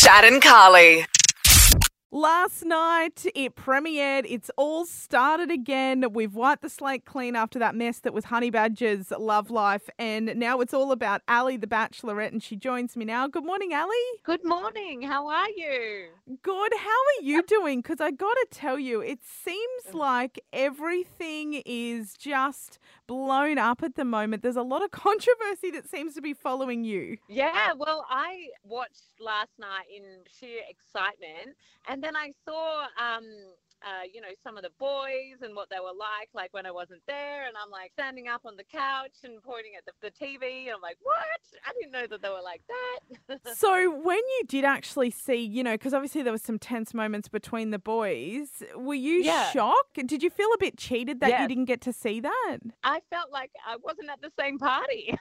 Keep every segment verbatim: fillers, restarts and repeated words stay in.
Shad and Carly. Last night, it premiered. It's all started again. We've wiped the slate clean after that mess that was Honey Badger's love life. And now it's all about Ali, the Bachelorette, and she joins me now. Good morning, Ali. Good morning. How are you? Good. How are you doing? Because I got to tell you, it seems like everything is just blown up at the moment. There's a lot of controversy that seems to be following you. Yeah, well, I watched last night in sheer excitement, and then I saw, um, uh, you know, some of the boys and what they were like, like when I wasn't there, and I'm like standing up on the couch and pointing at the, the T V, and I'm like, what? I didn't know that they were like that. So when you did actually see, you know, because obviously there was some tense moments between the boys, were you Yeah. shocked? Did you feel a bit cheated that Yes. you didn't get to see that? I felt like I wasn't at the same party.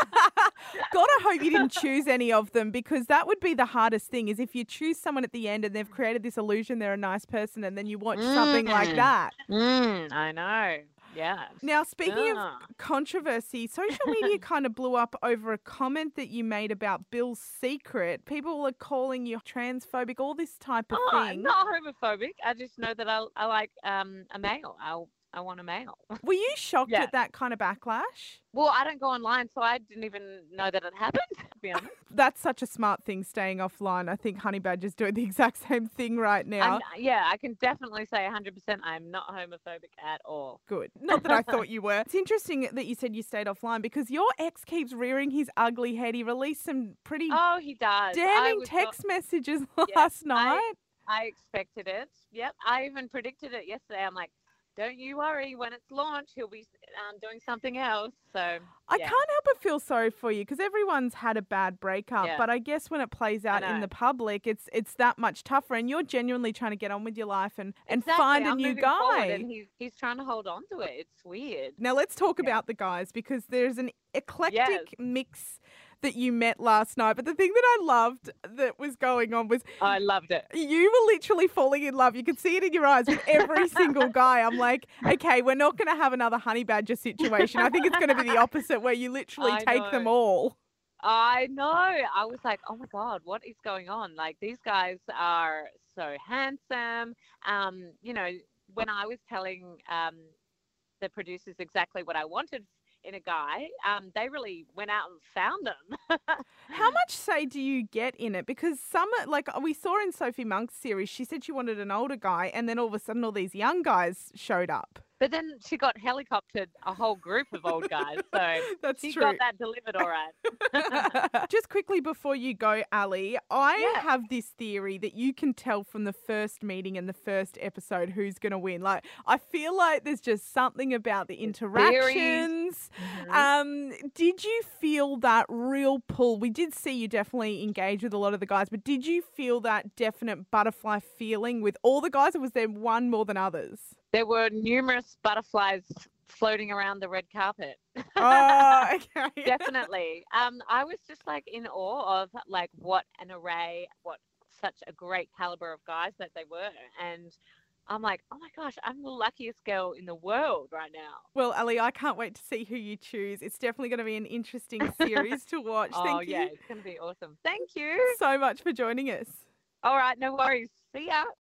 Gotta hope you didn't choose any of them, because that would be the hardest thing, is if you choose someone at the end and they've created this illusion they're a nice person and then you watch something like Mm. that. mm, I know. Yeah. Now, speaking Ah. of controversy, social media kind of blew up over a comment that you made about Bill's secret. People are calling you transphobic, all this type of Oh, thing. I'm not homophobic. I just know that I, I like um, a male. I, I want a male. Were you shocked Yeah. at that kind of backlash? Well, I don't go online, so I didn't even know that it happened, to be honest. That's such a smart thing, staying offline. I think Honey Badger's doing the exact same thing right now. I'm, yeah, I can definitely say one hundred percent I'm not homophobic at all. Good. Not that I thought you were. It's interesting that you said you stayed offline, because your ex keeps rearing his ugly head. He released some pretty Oh, he does. I damning was text not- messages Yeah, last I- night. I expected it. Yep. I even predicted it yesterday. I'm like, don't you worry. When it's launched, he'll be um, doing something else. So, I yeah. can't help but feel sorry for you, because everyone's had a bad breakup. Yeah. But I guess when it plays out in know. the public, it's it's that much tougher. And you're genuinely trying to get on with your life and, and Exactly. find a I'm new moving forward, guy. and he's, he's trying to hold on to it. It's weird. Now let's talk Yeah. about the guys, because there's an eclectic Yes. mix that you met last night. But the thing that I loved that was going on was I loved it. you were literally falling in love. You could see it in your eyes with every single guy. I'm like, okay, we're not going to have another Honey Badger situation. I think it's going to be the opposite, where you literally I take them know. all. I know. I was like, oh my God, what is going on? Like, these guys are so handsome. Um, you know, when I was telling um, the producers exactly what I wanted in a guy, um, they really went out and found them. How much say do you get in it? Because some, like we saw in Sophie Monk's series, she said she wanted an older guy, and then all of a sudden all these young guys showed up. But then she got helicoptered a whole group of old guys. So That's she true. got that delivered all right. Just quickly before you go, Ali, I Yeah. have this theory that you can tell from the first meeting and the first episode who's going to win. Like, I feel like there's just something about the interactions. Mhm. Um, did you feel that real pull? We did see you definitely engage with a lot of the guys, but did you feel that definite butterfly feeling with all the guys, or was there one more than others? There were numerous butterflies floating around the red carpet. Oh, okay. Definitely. Um, I was just like in awe of like what an array, what such a great caliber of guys that they were. And I'm like, oh my gosh, I'm the luckiest girl in the world right now. Well, Ali, I can't wait to see who you choose. It's definitely going to be an interesting series to watch. Oh, Thank yeah, you it's going to be awesome. Thank you. so much for joining us. All right, no worries. See ya.